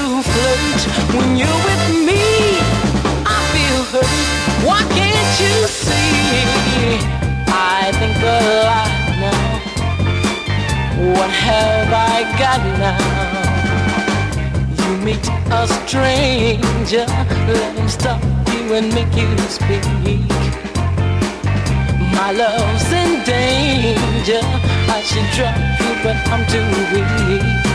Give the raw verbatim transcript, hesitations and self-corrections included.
flirt. When you're with me, I feel hurt. Why can't you see? I think a lot now. What have I got now? You meet a stranger, let him stop you and make you speak. My love's in danger. I should drop you, but I'm too weak.